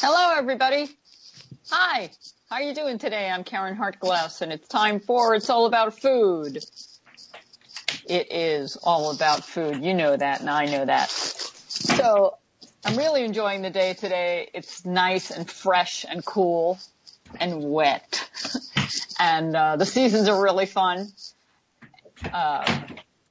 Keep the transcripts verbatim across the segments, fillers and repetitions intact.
Hello, everybody. Hi. How are you doing today? I'm Karen Hartglass, and it's time for It's All About Food. It is all about food. You know that, and I know that. So I'm really enjoying the day today. It's nice and fresh and cool and wet. And uh, the seasons are really fun. Uh,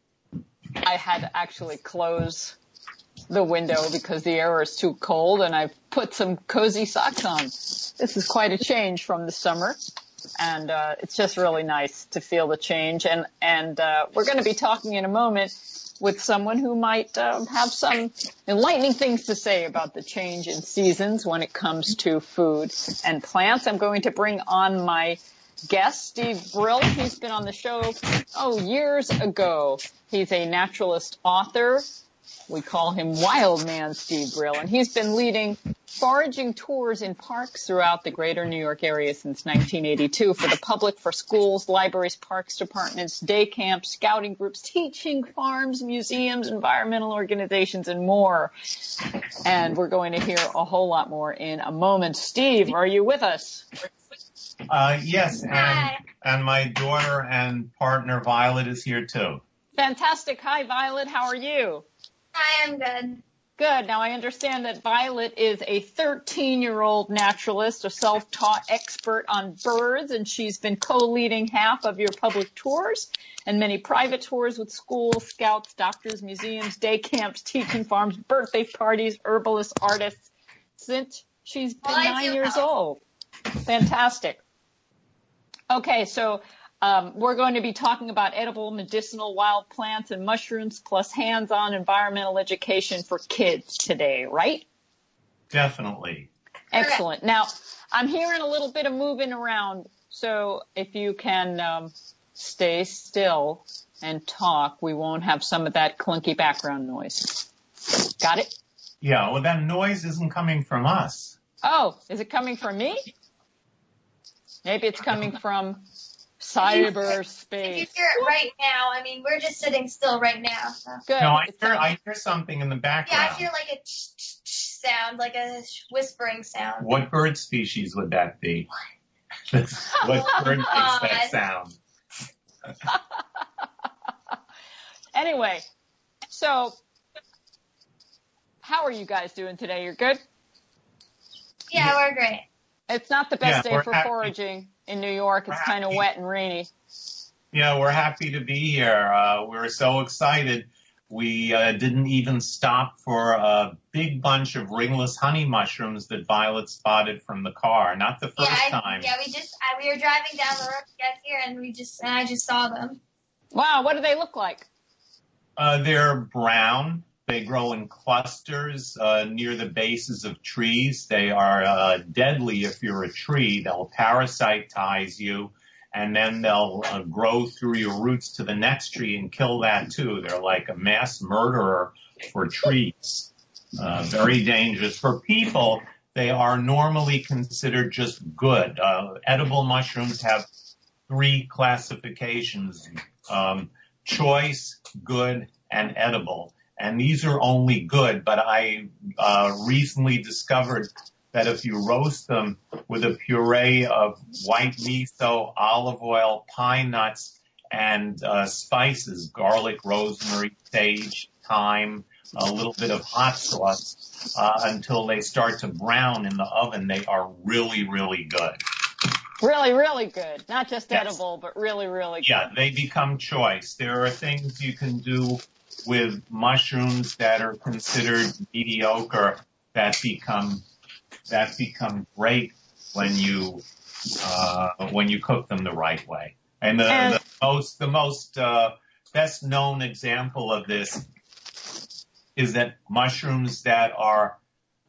I had to actually close the window because the air is too cold, and I've put some cozy socks on. This is quite a change from the summer, and uh, it's just really nice to feel the change. And and uh, we're going to be talking in a moment with someone who might uh, have some enlightening things to say about the change in seasons when it comes to food and plants. I'm going to bring on my guest, Steve Brill. He's been on the show, oh, years ago. He's a naturalist author. We call him Wild Man Steve Brill, and he's been leading foraging tours in parks throughout the greater New York area since nineteen eighty-two for the public, for schools, libraries, parks departments, day camps, scouting groups, teaching farms, museums, environmental organizations, and more. And we're going to hear a whole lot more in a moment. Steve, are you with us? Uh, yes, and, and my daughter and partner Violet is here too. Fantastic. Hi, Violet. How are you? Hi, I'm good. Good. Now, I understand that Violet is a thirteen-year-old naturalist, a self-taught expert on birds, and she's been co-leading half of your public tours and many private tours with schools, scouts, doctors, museums, day camps, teaching farms, birthday parties, herbalists, artists, since she's been Well, nine years old. Fantastic. Okay, so Um, we're going to be talking about edible, medicinal, wild plants and mushrooms, plus hands-on environmental education for kids today, right? Definitely. Excellent. Now, I'm hearing a little bit of moving around, so if you can um, stay still and talk, we won't have some of that clunky background noise. Got it? Yeah, well, that noise isn't coming from us. Oh, is it coming from me? Maybe it's coming from cyberspace. If you hear it right now, I mean, we're just sitting still right now. So. Good. No, I hear, I hear something in the Yeah, background. I hear like a ch ch ch sound, like a whispering sound. What bird species would that be? What bird makes that sound? Anyway, so how are you guys doing today? You're good? Yeah, we're great. It's not the best Yeah, day we're for happy. foraging in New York. It's kind of wet and rainy. Yeah, we're happy to be here. Uh, we're so excited. We uh, didn't even stop for a big bunch of ringless honey mushrooms that Violet spotted from the car. Not the first yeah, I, time. Yeah, we just I, we were driving down the road to get here, and we just and I just saw them. Wow, what do they look like? Uh, they're brown. They grow in clusters uh, near the bases of trees. They are uh, deadly if you're a tree. They'll parasitize you, and then they'll uh, grow through your roots to the next tree and kill that too. They're like a mass murderer for trees. Uh, very dangerous. For people, they are normally considered just good. Uh, edible mushrooms have three classifications, um, choice, good, and edible. And these are only good, but I uh, recently discovered that if you roast them with a puree of white miso, olive oil, pine nuts, and uh, spices, garlic, rosemary, sage, thyme, a little bit of hot sauce, uh, until they start to brown in the oven, they are really, really good. Really, really good. Not just Yes. edible, but really, really good. Yeah, they become choice. There are things you can do with mushrooms that are considered mediocre that become that become great when you uh when you cook them the right way. And the, And- the most the most uh best known example of this is that mushrooms that are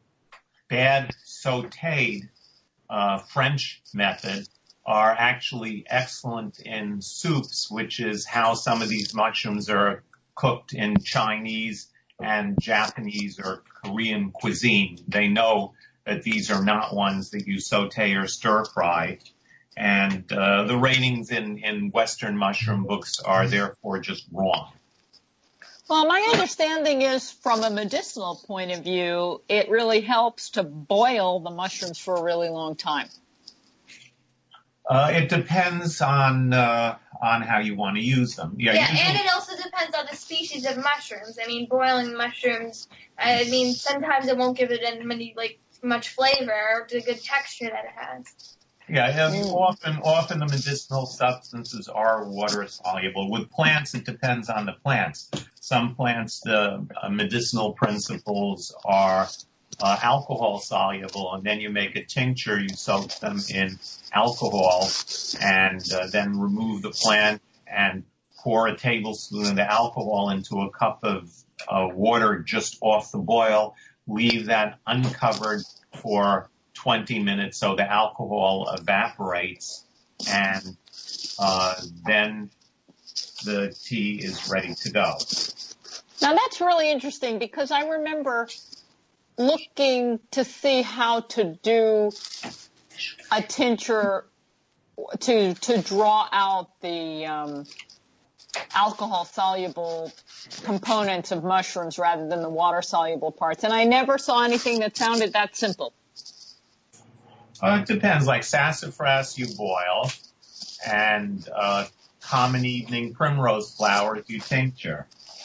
bad sautéed, uh French method, are actually excellent in soups, which is how some of these mushrooms are cooked in Chinese and Japanese or Korean cuisine. They know that these are not ones that you saute or stir fry. And uh, the ratings in, in Western mushroom books are therefore just wrong. Well, my understanding is from a medicinal point of view, it really helps to boil the mushrooms for a really long time. Uh, it depends on uh, on how you want to use them. Yeah, Yeah, usually, and it also depends on the species of mushrooms. I mean, boiling mushrooms, I mean, sometimes it won't give it any many, like, much flavor or the good texture that it has. yeah, Mm. often often the medicinal substances are water soluble. With plants, it depends on the plants. Some plants, the uh, medicinal principles are uh, alcohol soluble, and then you make a tincture. You soak them in alcohol, and uh, then remove the plant and pour a tablespoon of the alcohol into a cup of uh, water just off the boil. Leave that uncovered for twenty minutes so the alcohol evaporates, and uh, then the tea is ready to go. Now that's really interesting because I remember looking to see how to do a tincture to to draw out the um, alcohol soluble components of mushrooms rather than the water soluble parts, and I never saw anything that sounded that simple. Uh, it depends. Like sassafras, you boil, and uh, common evening primrose flowers, you tincture.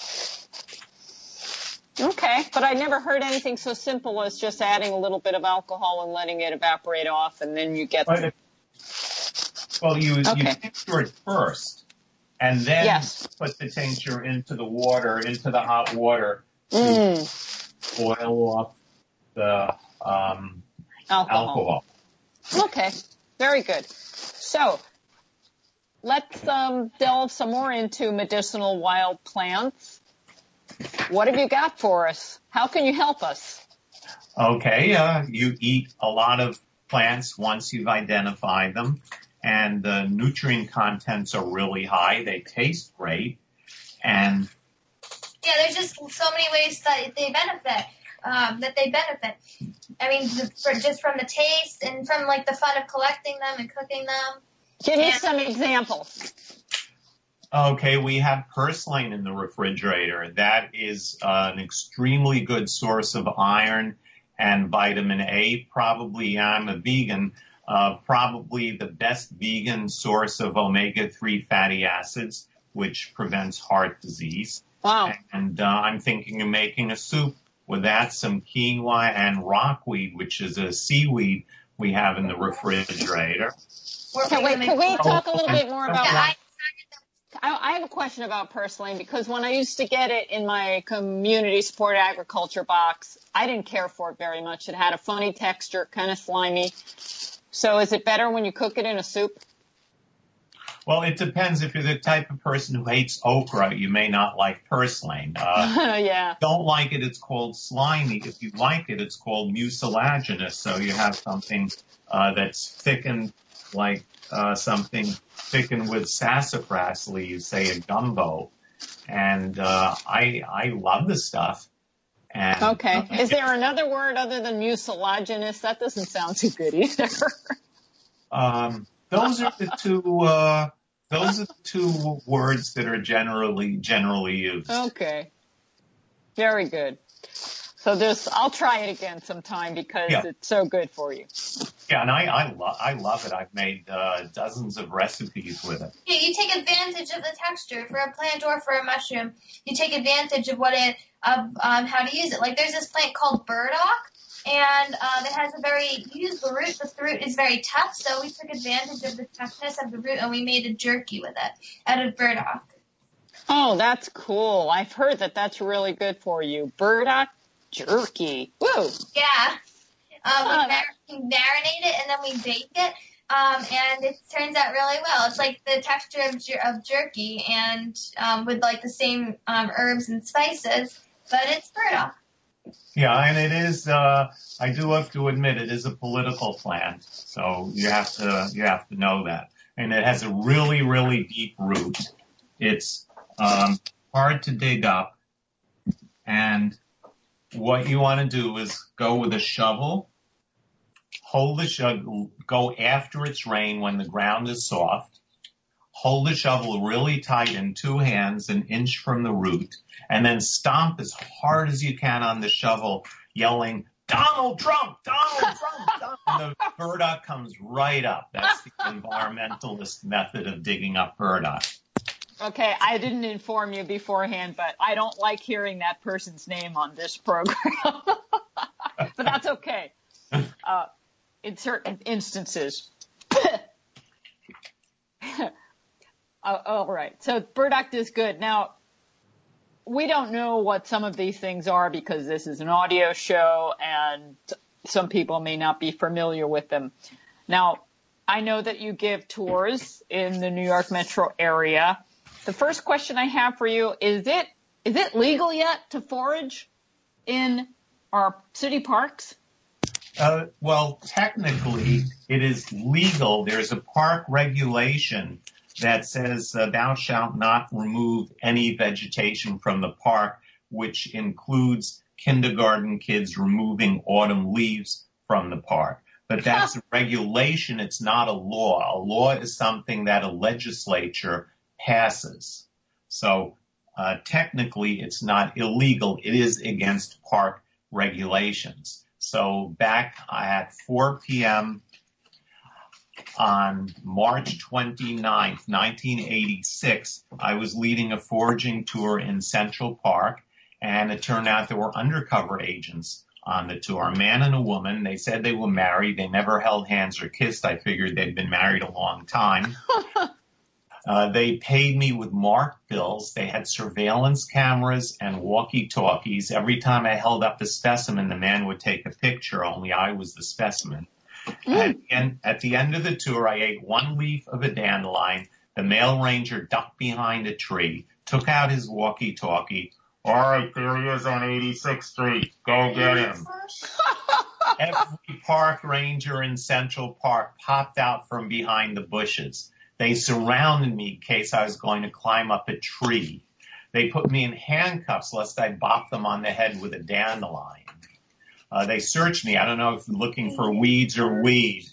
Okay, but I never heard anything so simple as just adding a little bit of alcohol and letting it evaporate off, and then you get. But it, well, you Okay. you tincture it first, and then Yes. put the tincture into the water, into the hot water, to Mm, boil off the um, alcohol. alcohol. Okay, very good. So let's um, delve some more into medicinal wild plants. What have you got for us? How can you help us? Okay, uh, you eat a lot of plants once you've identified them, and the nutrient contents are really high. They taste great, and Yeah, there's just so many ways that they benefit, um, that they benefit. I mean, the, for, just from the taste and from, like, the fun of collecting them and cooking them. Give me And- some examples. okay, we have purslane in the refrigerator. That is uh, an extremely good source of iron and vitamin A. Probably, I'm a vegan, uh, probably the best vegan source of omega three fatty acids, which prevents heart disease. Wow. And uh, I'm thinking of making a soup with that, some quinoa and rockweed, which is a seaweed we have in the refrigerator. We're Can we, gonna can we make- talk a little bit more about Yeah, I, I, I have a question about purslane because when I used to get it in my community support agriculture box, I didn't care for it very much. It had a funny texture, kind of slimy. So is it better when you cook it in a soup? Well, it depends. If you're the type of person who hates okra, you may not like purslane. Uh, Yeah. don't like it, it's called slimy. If you like it, it's called mucilaginous. So you have something uh, that's thickened, like uh, something thickened with sassafras leaves, say a gumbo. And uh, I I love the stuff. And, Okay. uh, Is there another word other than mucilaginous? That doesn't sound too good either. Um, those are the two. Uh, those are the two words that are generally generally used. Okay. Very good. So this, I'll try it again sometime because Yeah. it's so good for you. Yeah, and I I, lo- I love it. I've made uh, dozens of recipes with it. Yeah, you take advantage of the texture for a plant or for a mushroom. You take advantage of what it, of um, how to use it. Like there's this plant called burdock, and um, it has a very, you use the root. The root is very tough, so we took advantage of the toughness of the root and we made a jerky with it out of burdock. Oh, that's cool. I've heard that that's really good for you. Burdock jerky. Woo! Yeah. Um, we, Oh, mar- we marinate it and then we bake it. Um, and it turns out really well. It's like the texture of, jer- of jerky and, um, with like the same, um, herbs and spices, but it's burdock. Yeah, and it is. Uh, I do have to admit, it is a political plant, so you have to you have to know that. And it has a really really deep root. It's um, hard to dig up, and what you want to do is go with a shovel, hold the shovel, go after its rain when the ground is soft, hold the shovel really tight in two hands, an inch from the root, and then stomp as hard as you can on the shovel, yelling, Donald Trump, Donald Trump, Donald. And the burdock comes right up. That's the environmentalist method of digging up burdock. Okay, I didn't inform you beforehand, but I don't like hearing that person's name on this program. But that's okay. Uh, in certain instances. uh, all right. So burdock is good. Now, we don't know what some of these things are because this is an audio show and some people may not be familiar with them. Now, I know that you give tours in the New York metro area. The first question I have for you, is it, is it legal yet to forage in our city parks? Uh, well, technically, it is legal. There's a park regulation that says uh, thou shalt not remove any vegetation from the park, which includes kindergarten kids removing autumn leaves from the park. But that's a regulation. It's not a law. A law is something that a legislature passes. So uh, technically, it's not illegal. It is against park regulations. So back at four p.m. on March twenty-ninth, nineteen eighty-six, I was leading a foraging tour in Central Park, and it turned out there were undercover agents on the tour, a man and a woman. They said they were married. They never held hands or kissed. I figured they'd been married a long time. Uh, they paid me with marked bills. They had surveillance cameras and walkie-talkies. Every time I held up a specimen, the man would take a picture, only I was the specimen. Mm. At, the end, at the end of the tour, I ate one leaf of a dandelion. The male ranger ducked behind a tree, took out his walkie-talkie. All right, there he is on eighty-sixth Street. Go get him. Every park ranger in Central Park popped out from behind the bushes. They surrounded me in case I was going to climb up a tree. They put me in handcuffs lest I bop them on the head with a dandelion. Uh, they searched me. I don't know if they're looking for weeds or weed.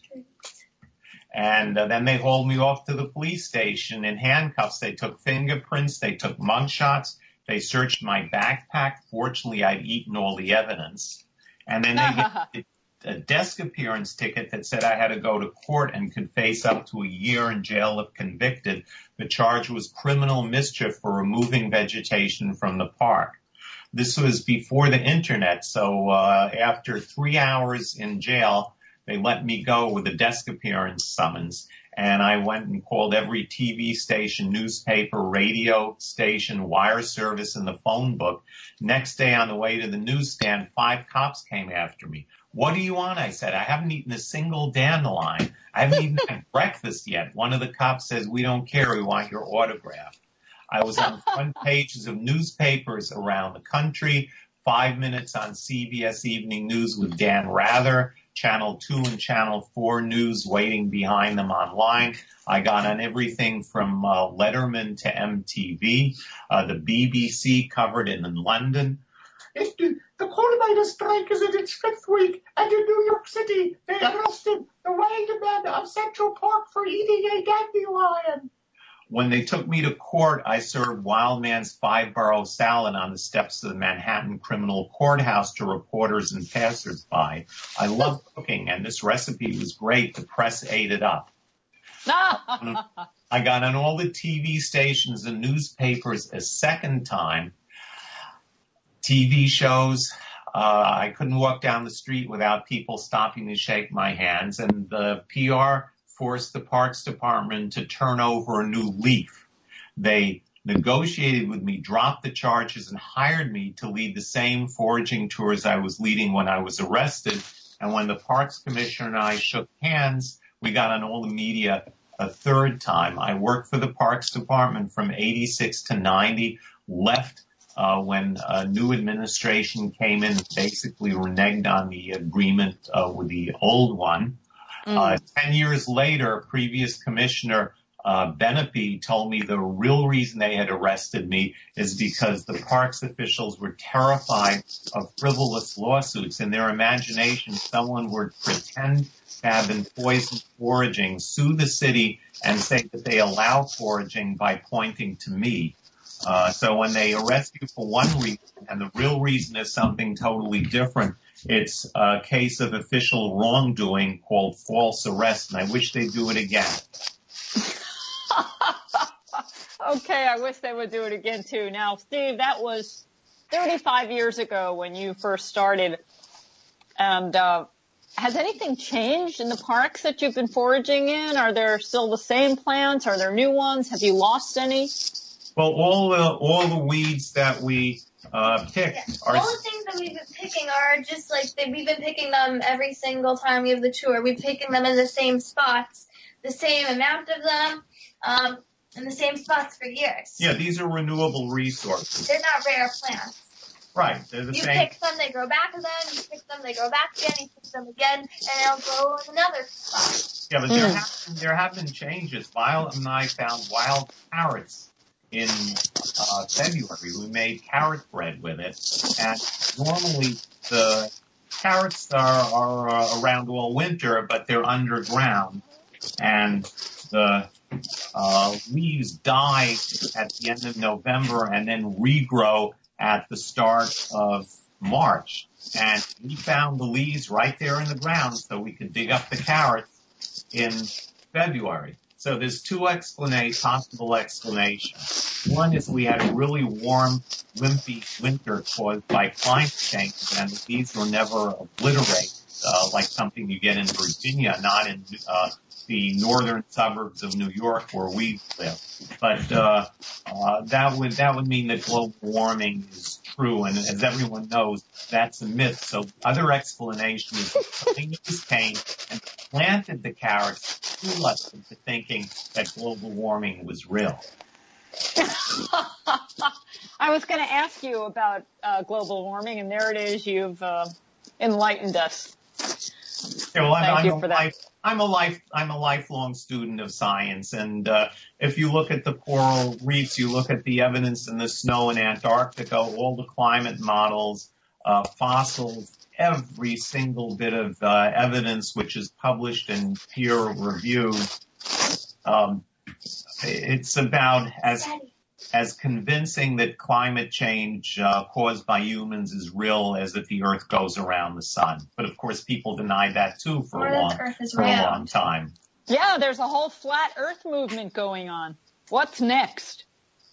And uh, then they hauled me off to the police station in handcuffs. They took fingerprints. They took mugshots. They searched my backpack. Fortunately, I'd eaten all the evidence. And then they gave a desk appearance ticket that said I had to go to court and could face up to a year in jail if convicted. The charge was criminal mischief for removing vegetation from the park. This was before the internet, so uh, after three hours in jail, they let me go with a desk appearance summons. And I went and called every T V station, newspaper, radio station, wire service, and the phone book. Next day on the way to the newsstand, five cops came after me. What do you want? I said, I haven't eaten a single dandelion. I haven't even had breakfast yet. One of the cops says, we don't care. We want your autograph. I was on front pages of newspapers around the country, five minutes on C B S Evening News with Dan Rather, Channel two and Channel four News waiting behind them online. I got on everything from uh, Letterman to M T V. Uh, the B B C covered it in London. It's the, the coal miners' strike is in its fifth week, and in New York City, they arrested the wild man of Central Park for eating a dandelion. When they took me to court, I served Wild Man's five-borough salad on the steps of the Manhattan Criminal Courthouse to reporters and passersby. I love cooking, and this recipe was great. The press ate it up. I got on all the T V stations and newspapers a second time. T V shows. Uh, I couldn't walk down the street without people stopping to shake my hands, and the P R forced the Parks Department to turn over a new leaf. They negotiated with me, dropped the charges, and hired me to lead the same foraging tours I was leading when I was arrested. And when the Parks Commissioner and I shook hands, we got on all the media a third time. I worked for the Parks Department from eighty-six to ninety, left uh, when a new administration came in, basically reneged on the agreement uh, with the old one. Mm. Uh, ten years later, previous commissioner uh, Benepi told me the real reason they had arrested me is because the parks officials were terrified of frivolous lawsuits. In their imagination, someone would pretend to have been poisoned foraging, sue the city, and say that they allow foraging by pointing to me. Uh, so when they arrest you for one reason and the real reason is something totally different, it's a case of official wrongdoing called false arrest, and I wish they'd do it again. Okay, I wish they would do it again too. Now, Steve, that was thirty-five years ago when you first started. And uh, has anything changed in the parks that you've been foraging in? Are there still the same plants? Are there new ones? Have you lost any? Well, all the all the weeds that we uh, pick Yeah. are. All the things that we've been picking are just like they, we've been picking them every single time we have the tour. We're picking them in the same spots, the same amount of them, um, in the same spots for years. Yeah, these are renewable resources. They're not rare plants. Right, they're the You same. pick them, they grow back again. You pick them, they grow back again. You pick them again, and they'll grow in another spot. Yeah, but there Mm. have there have been changes. Violet and I found wild carrots in uh, February. We made carrot bread with it, and normally the carrots are, are uh, around all winter, but they're underground, and the uh, leaves die at the end of November and then regrow at the start of March. And we found the leaves right there in the ground, so we could dig up the carrots in February. So there's two explana- possible explanations. One is we had a really warm, wimpy winter caused by climate change, and the leaves were never obliterated, uh, like something you get in Virginia, not in uh, the northern suburbs of New York where we live. But uh, uh, that would that would mean that global warming is true, and as everyone knows, that's a myth. So other explanation is that the leaves came and planted the carrots, fool us into thinking that global warming was real. I was going to ask you about uh, global warming, and there it is. You've uh, enlightened us. Yeah, well, I'm, Thank I'm you a for that. life, I'm a life, I'm a lifelong student of science, and uh, if you look at the coral reefs, you look at the evidence in the snow in Antarctica, all the climate models, uh, fossils, every single bit of uh, evidence which is published and peer reviewed. Um, it's about as as convincing that climate change uh, caused by humans is real as if the Earth goes around the sun. But of course, people denied that too for Or a that long the Earth is for a round. long time. Yeah, there's a whole flat Earth movement going on. What's next?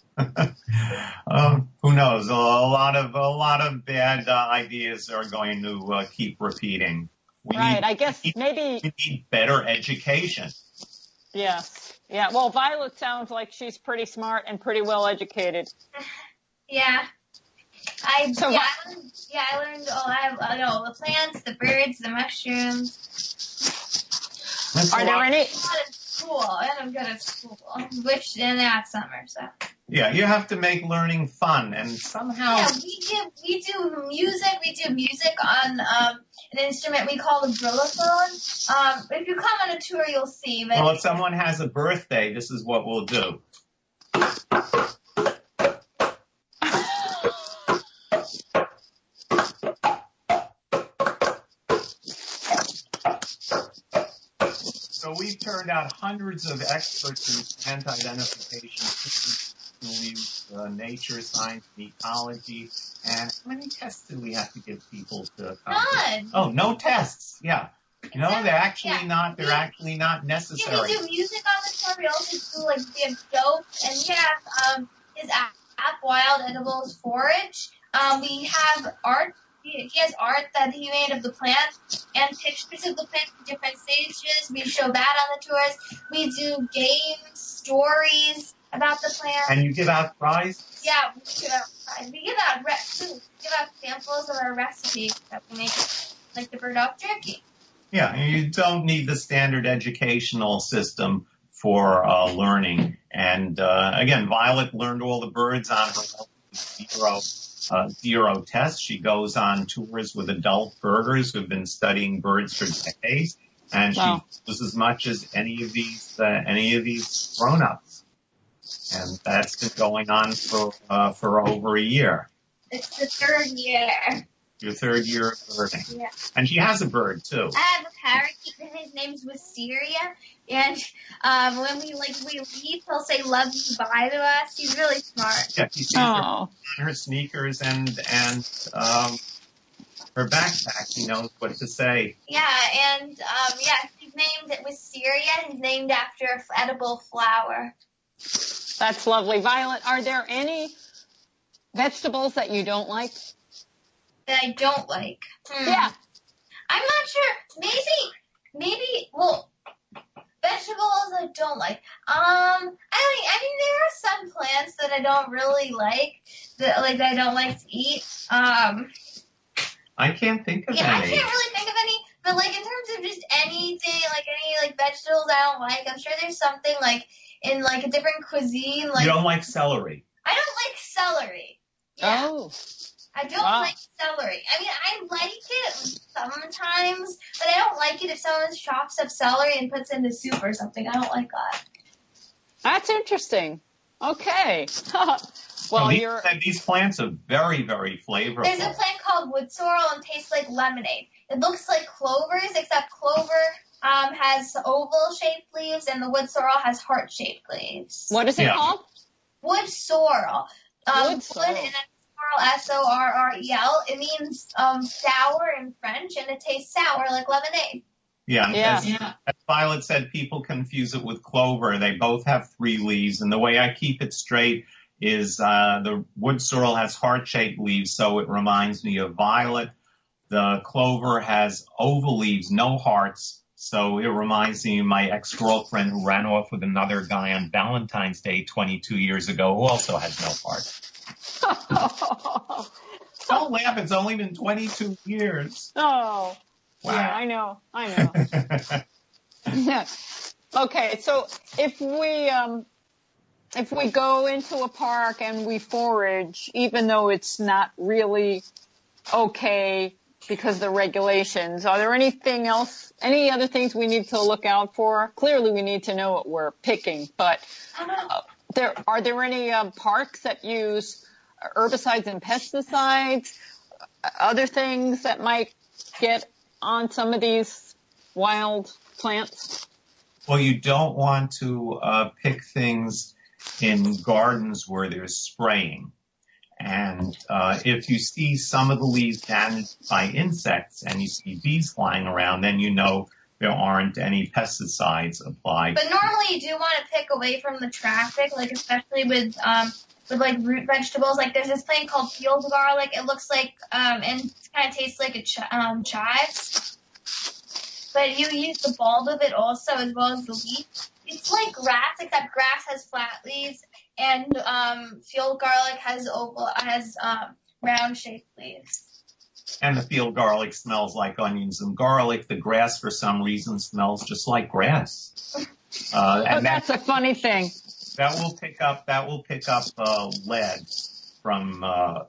um, who knows? A lot of a lot of bad uh, ideas are going to uh, keep repeating. We Right, need, I guess we need, maybe, we need better education. yeah. Yeah, well, Violet sounds like she's pretty smart and pretty well educated. Yeah. I So yeah, what- I learned, yeah, I learned all I, I know the plants, the birds, the mushrooms. That's Are a there lot- any, I'm good at school, and I'm good at school, which in that summer. So Yeah, you have to make learning fun, and somehow. yeah, we do we do music. We do music on um an instrument we call the Brillophone. Um, if you come on a tour, you'll see. But Well, if someone has a birthday, this is what we'll do. So we've turned out hundreds of experts in plant identification, particularly uh, nature, science, and ecology. And how many tests do we have to give people to come? None. Oh, no tests. Yeah. No, they're actually Yeah. not. They're actually not Yeah, necessary. we do music on the tour. We also do like we have dope, and we have um his app, app Wild Edibles Forage. Um, we have art. He, he has art that he made of the plant and pictures of the plant in different stages. We show that on the tours. We do games, stories about the plant. And you give out prizes? Yeah, we give out we give out re- food. We give out samples of our recipes that we make, like the burdock jerky. Yeah, you don't need the standard educational system for uh, learning. And uh, again, Violet learned all the birds on her zero, uh, zero test. She goes on tours with adult birders who've been studying birds for decades. And Wow. she knows as much as any of these, uh, any of these grown-ups. And that's been going on for, uh, for over a year. It's the third year. Your third year of birding. Yeah. And she has a bird too. I have a parakeet and his name's Wisteria. And, um, when we, like, we leave, he'll say love you bye to us. He's really smart. Yeah, she sees her Oh, on her sneakers and, and, um, her backpack. He knows what to say. Yeah, and, um, yeah, he's named Wisteria. He's named after an edible flower. that's lovely. Violet, are there any vegetables that you don't like? That I don't like. Hmm. Yeah. I'm not sure. Maybe, maybe, well, vegetables I don't like. Um, I mean, I mean, there are some plants that I don't really like, that, like, that I don't like to eat. Um, I can't think of yeah, I any. can't really think of any, but, like, in terms of just anything, like, any, like, vegetables I don't like, I'm sure there's something, like, in, like, a different cuisine, like, You don't like celery. I don't like celery. Yeah. Oh, I don't Wow. like celery. I mean, I like it sometimes, but I don't like it if someone chops up celery and puts it into soup or something. I don't like that. that's interesting. Okay. Well, So these, you're, these plants are very, very flavorful. There's a plant called wood sorrel and tastes like lemonade. It looks like clovers, except clover um, has oval-shaped leaves and the wood sorrel has heart-shaped leaves. what is it Yeah. called? Wood sorrel. Um, Wood sorrel. Wood and then sorrel, S O R R E L. It means um, sour in French, and it tastes sour like lemonade. Yeah. Yeah. As, as Violet said, people confuse it with clover. They both have three leaves, and the way I keep it straight is uh the wood sorrel has heart-shaped leaves, so it reminds me of Violet. The clover has oval leaves, no hearts, so it reminds me of my ex-girlfriend who ran off with another guy on Valentine's Day twenty-two years ago who also had no heart. Don't laugh, it's only been twenty-two years. Oh, Wow. yeah, I know. I know. Okay, so if we um if we go into a park and we forage, even though it's not really okay because of the regulations, are there anything else, any other things we need to look out for? Clearly, we need to know what we're picking, but uh, there are there any um, parks that use herbicides and pesticides, other things that might get on some of these wild plants? Well, you don't want to uh, pick things in gardens where there's spraying. And uh, if you see some of the leaves damaged by insects and you see bees flying around, then you know there aren't any pesticides applied. But normally you do want to pick away from the traffic, like especially with um with like root vegetables. Like there's this plant called field garlic. It looks like um and it kind of tastes like a ch- um chives. But you use the bulb of it also as well as the leaf. It's like grass, except grass has flat leaves, and um field garlic has oval has um round shaped leaves. And the field garlic smells like onions and garlic. The grass, for some reason, smells just like grass. Uh, Oh, and that's that, a funny thing. that will pick up, that will pick up, uh, lead from, uh,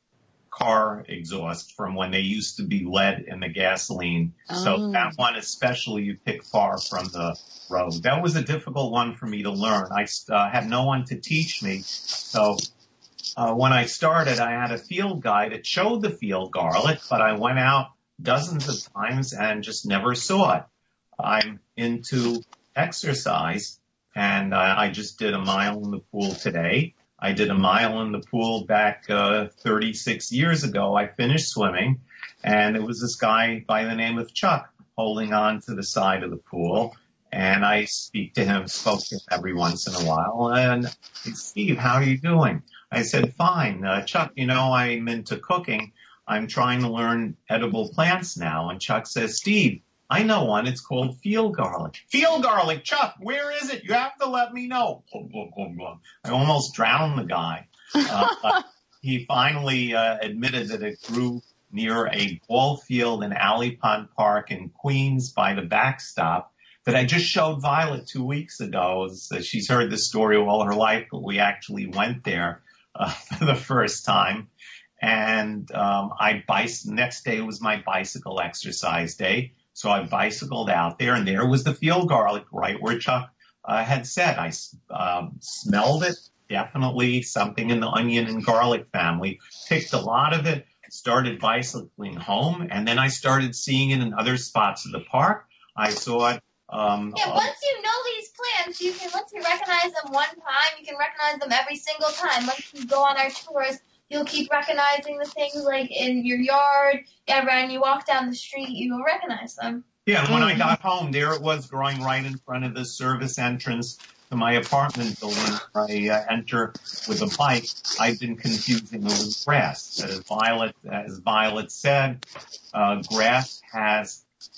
car exhaust from when they used to be lead in the gasoline. So Oh. that one especially you pick far from the road. That was a difficult one for me to learn. I uh, had no one to teach me. So Uh, when I started, I had a field guide that showed the field garlic, but I went out dozens of times and just never saw it. I'm into exercise, and I, I just did a mile in the pool today. I did a mile in the pool back uh, thirty-six years ago. I finished swimming, and it was this guy by the name of Chuck holding on to the side of the pool. And I speak to him, spoke to him every once in a while, and hey, Steve, how are you doing? I said, fine. Uh, Chuck, you know, I'm into cooking. I'm trying to learn edible plants now. And Chuck says, Steve, I know one. It's called field garlic. Field garlic, Chuck, where is it? You have to let me know. I almost drowned the guy. Uh, but he finally uh, admitted that it grew near a ball field in Alley Pond Park in Queens by the backstop that I just showed Violet two weeks ago. So she's heard the story all her life, but we actually went there uh, for the first time. And um, I bic- next day was my bicycle exercise day. So I bicycled out there, and there was the field garlic right where Chuck uh, had said. I um, smelled it, definitely something in the onion and garlic family, picked a lot of it, started bicycling home, and then I started seeing it in other spots of the park. I saw it. Um, yeah, once you know these plants, you can, once you recognize them one time, you can recognize them every single time. Once you go on our tours, you'll keep recognizing the things like in your yard, yeah, and you walk down the street, you will recognize them. Yeah, and when I got home, there it was growing right in front of the service entrance to my apartment building. I uh, enter with a bike. I've been confusing it with grass. As Violet, as Violet said, uh, grass has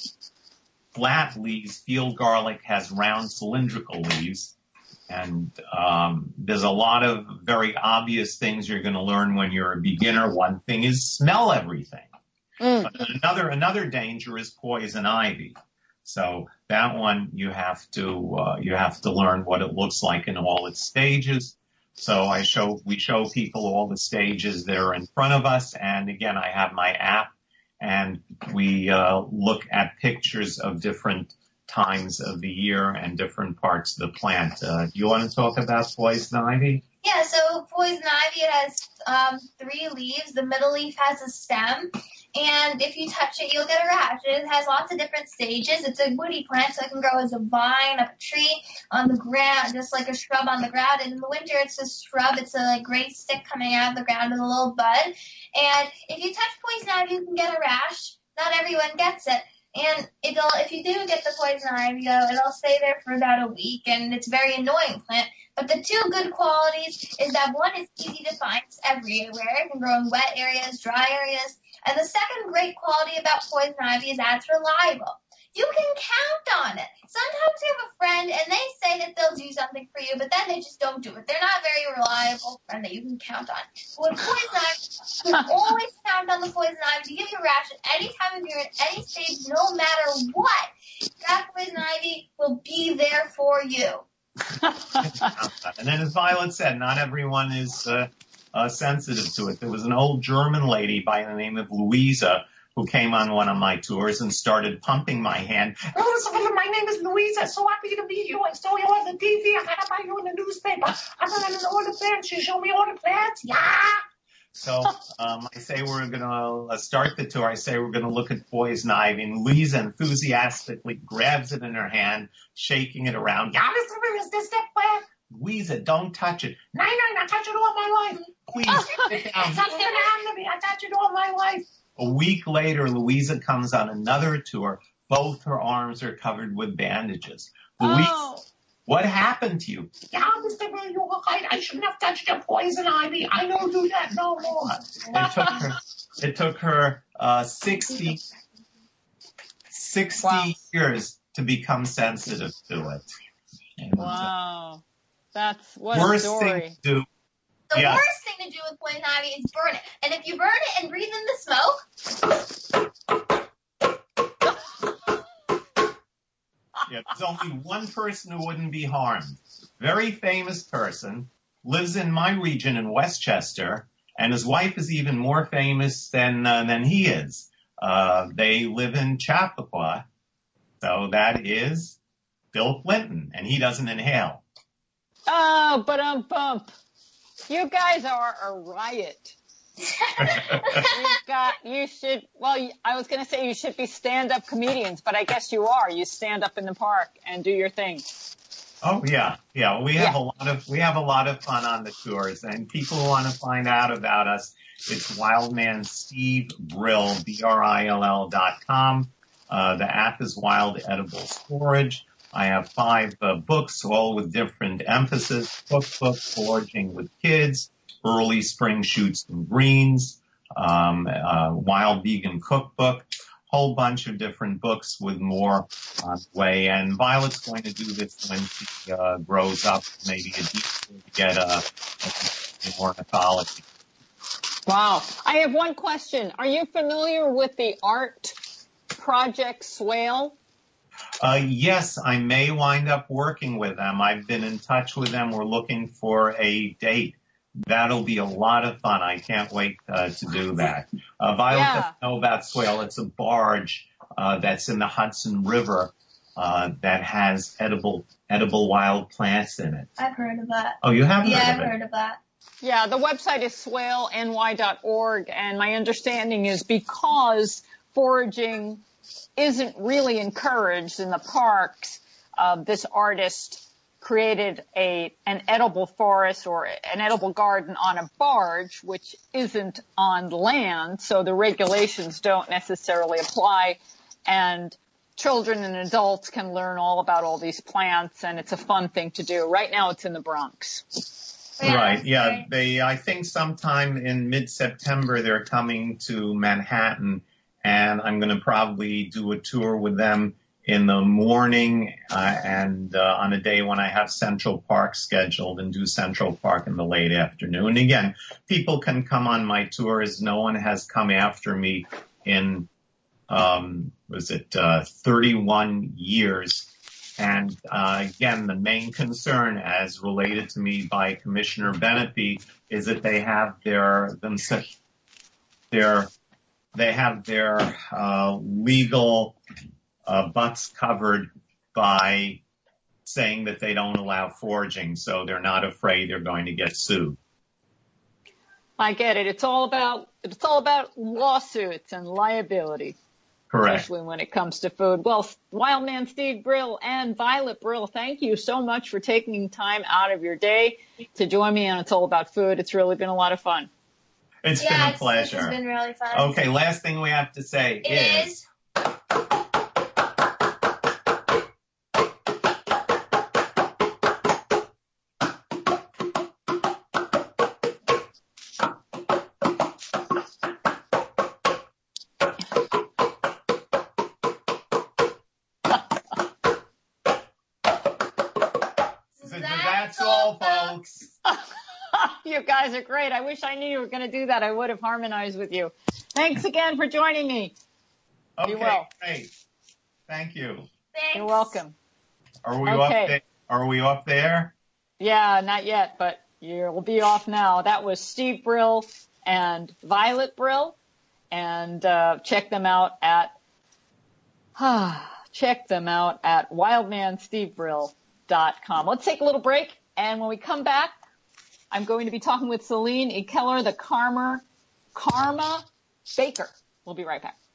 flat leaves. Field garlic has round cylindrical leaves. And um, there's a lot of very obvious things you're going to learn when you're a beginner. One thing is smell everything. Mm. But another another danger is poison ivy. So that one you have to uh, you have to learn what it looks like in all its stages. So I show we show people all the stages that are in front of us. And again, I have my app, and we uh, look at pictures of different times of the year and different parts of the plant. Uh, do you want to talk about poison ivy? Yeah, so poison ivy, it has um, three leaves. The middle leaf has a stem, and if you touch it, you'll get a rash. It has lots of different stages. It's a woody plant, so it can grow as a vine, up a tree, on the ground, just like a shrub on the ground. And in the winter, it's a shrub. It's a like gray stick coming out of the ground with a little bud. And if you touch poison ivy, you can get a rash. Not everyone gets it. And it'll, if you do get the poison ivy, though, it'll stay there for about a week, and it's a very annoying plant. But the two good qualities is that one, it's easy to find. It's everywhere. It can grow in wet areas, dry areas. And the second great quality about poison ivy is that it's reliable. You can count on it. Sometimes you have a friend and they say that they'll do something for you, but then they just don't do it. They're not a very reliable friend that you can count on. But with poison ivy, you can always count on the poison ivy to give you a rash at any time of year, at any stage, no matter what. That poison ivy will be there for you. And then as Violet said, not everyone is uh, uh, sensitive to it. There was an old German lady by the name of Louisa who came on one of my tours and started pumping my hand. Oh, my name is Louisa. So happy to meet you. I saw you on the T V. I got about you in the newspaper. I'm going to all the plants. You show me all the plants. Yeah. So um, I say we're going to uh, start the tour. I say we're going to look at poison ivy. And Louisa enthusiastically grabs it in her hand, shaking it around. Yeah, is this that plant? Louisa, don't touch it. No, no, I touch it all my life. Please sit down. It's not going to happen to me. I touch it all my life. A week later, Louisa comes on another tour. Both her arms are covered with bandages. Louisa, oh. What happened to you? Yeah, Mister Bill, you were right. I shouldn't have touched your poison ivy. I don't do that no more. It took her, it took her uh, sixty, sixty wow. years to become sensitive to it. And, wow. That's what worst a story. thing to do. The Yeah. worst thing to do with poison ivy is burn it. And if you burn it and breathe in the smoke. Yeah, there's only one person who wouldn't be harmed. Very famous person, lives in my region in Westchester, and his wife is even more famous than uh, than he is. Uh, they live in Chappaqua, so that is Bill Clinton, and he doesn't inhale. Oh, but um bump. You guys are a riot. You've got, you should, well, I was going to say you should be stand-up comedians, but I guess you are. You stand up in the park and do your thing. Oh yeah, yeah. We have Yeah. a lot of we have a lot of fun on the tours, and people who want to find out about us, it's Wildman Steve Brill, B R I L L dot com. Uh, the app is Wild Edible Storage. I have five uh, books, all with different emphasis: cookbook, foraging with kids, early spring shoots and greens, um, uh, wild vegan cookbook. Whole bunch of different books with more on the way. And Violet's going to do this when she uh, grows up, maybe a deep to get a, a, a ornithology. Wow. I have one question. Are you familiar with the art project Swale? Uh, yes, I may wind up working with them. I've been in touch with them. We're looking for a date. That'll be a lot of fun. I can't wait uh, to do that. Uh, Violet Yeah. doesn't know about Swale. It's a barge uh, that's in the Hudson River, uh, that has edible, edible wild plants in it. I've heard of that. Oh, you haven't Yeah, heard I've of it? heard of that. Yeah, the website is swale N Y dot org, and my understanding is because foraging isn't really encouraged in the parks, uh, this artist created a an edible forest or an edible garden on a barge, which isn't on land, so the regulations don't necessarily apply, and children and adults can learn all about all these plants, and it's a fun thing to do. Right now it's in the Bronx. Yeah, Right, that's yeah, great. they, I think sometime in mid-September they're coming to Manhattan, and I'm going to probably do a tour with them in the morning, uh, and, uh, on a day when I have Central Park scheduled, and do Central Park in the late afternoon. And again, people can come on my tours. No one has come after me in, um, was it, uh, thirty-one years. And, uh, again, the main concern, as related to me by Commissioner Benefi, is that they have their, themselves, their, they have their, uh, legal, uh, butts covered by saying that they don't allow foraging, so they're not afraid they're going to get sued. I get it. It's all about, it's all about lawsuits and liability. Correct. Especially when it comes to food. Well, Wildman Steve Brill and Violet Brill, thank you so much for taking time out of your day to join me on It's All About Food. It's really been a lot of fun. It's yeah, been a it's, pleasure. It's been really fun. Okay, last thing we have to say It is, is. that's all, folks. You guys are great. I wish I knew you were going to do that. I would have harmonized with you. Thanks again for joining me. Okay, Be well. great. Thank you. Thanks. You're welcome. Are we Okay. up there? Are we up there? Yeah, not yet, but you'll be off now. That was Steve Brill and Violet Brill, and uh, check them out at check them out at wildman steve brill dot com. Let's take a little break, and when we come back, I'm going to be talking with Celine E. Keller, the Karma Karma Baker. We'll be right back.